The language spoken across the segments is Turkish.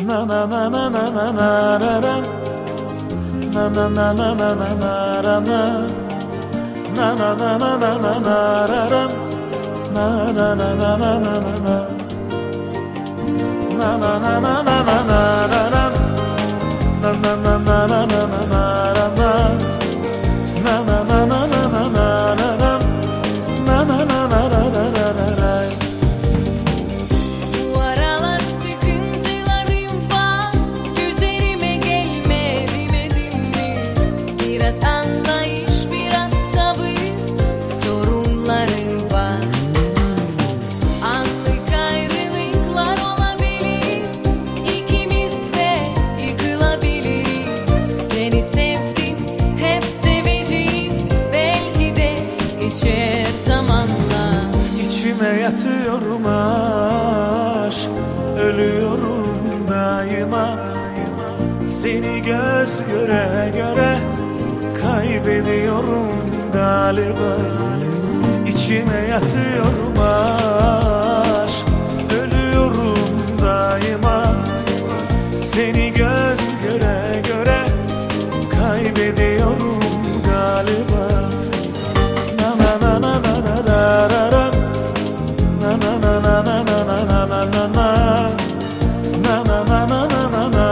na na na na na na na ra ra na na na na na na na ra na na na na na na na na ra ra na na na na na na na na na na na na na na na ra ra na na na na na na na na ra na na na na na na na na ra ra na na na na ra ra ra ra ra. İçime yatıyorum aşk, ölüyorum daima. Seni göz göre göre kaybediyorum galiba. İçime yatıyorum aşk, ölüyorum daima. Seni göz göre göre kaybediyorum galiba. Na na na na na na na na. Na na na na na na na na na na na na na na na na na na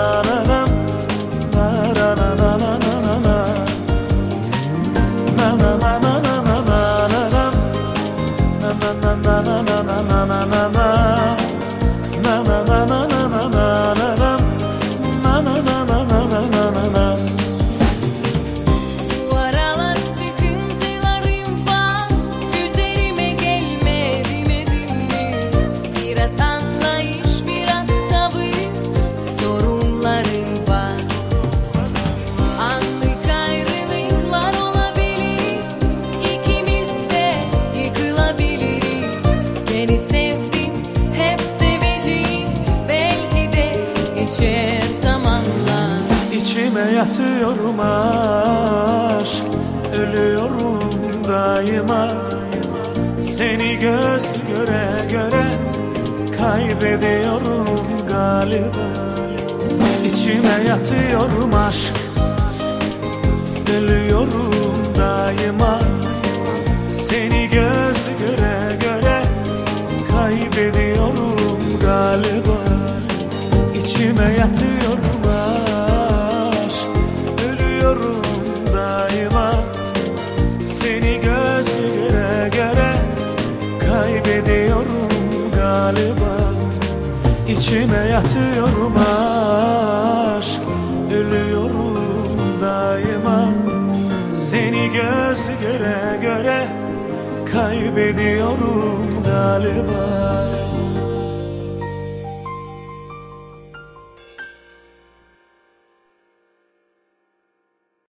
İçime yatıyorum aşk, ölüyorum daima. Seni göz göre göre kaybediyorum galiba. İçime yatıyorum aşk, ölüyorum daima. Seni göz göre göre kaybediyorum galiba. İçime yatıyorum aşk, ölüyorum daima. Seni göz göre göre kaybediyorum galiba. İçime yatıyorum aşk, ölüyorum daima. Seni göz göre göre kaybediyorum galiba.